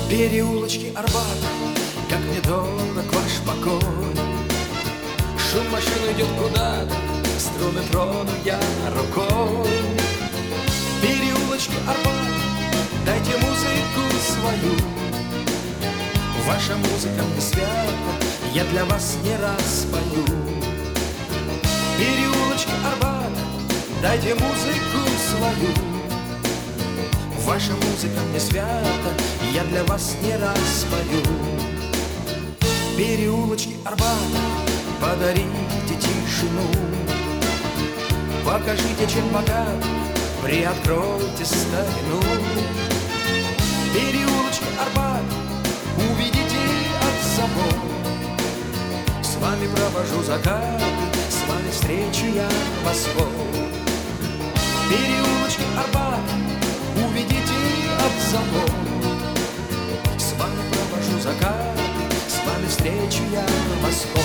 Переулочки Арбата, как мне дорог ваш покой. Шум машин идет куда-то, струны трону я рукой. Переулочки Арбата, дайте музыку свою. Ваша музыка мне свята, я для вас не раз пою. Переулочки Арбата, дайте музыку свою. Ваша музыка мне свята, я для вас не раз пою. Переулочки Арбата, подарите тишину. Покажите, чем богат, приоткройте старину. Переулочки Арбата, уведите от забор. С вами провожу закаты, с вами встречу я восход. Переулочки Арбата, уведите от забор. С вами провожу закаты, с вами встречу я восход.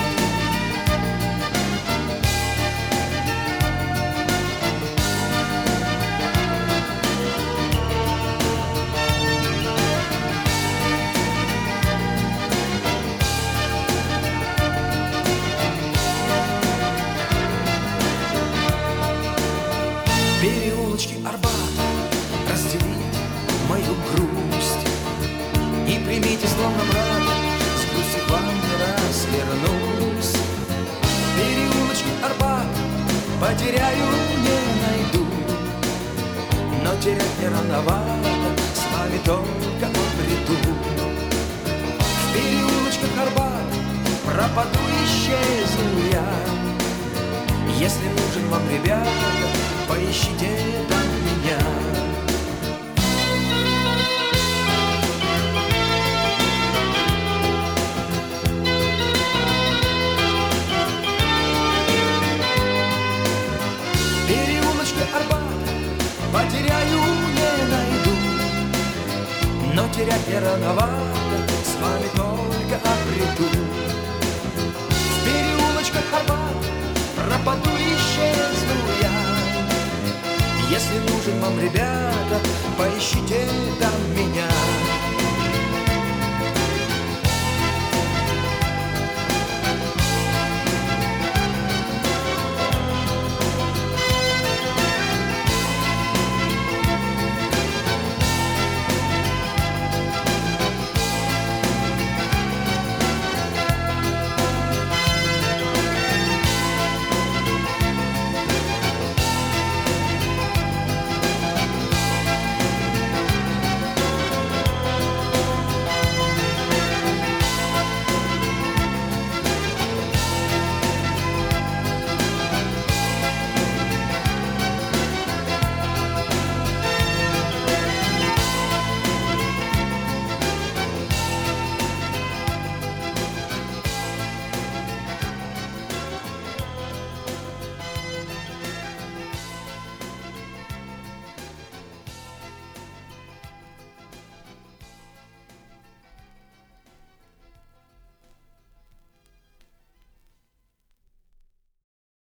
Переулочки Арбата, разделите мою грусть и примите словно брата, с грустью к вам не раз вернусь. Переулочки Арбата, потеряю, не найду, но терять не рановато, с вами только обрету. В переулочках Арбата пропаду, исчезну я. Если нужен вам, ребята, поищите там меня. Переулочки Арбата, потеряю, не найду, но терять не рановато, с вами только обрету. В переулочках Арбата пропаду, исчезну я. Если нужен вам, ребята, поищите там меня.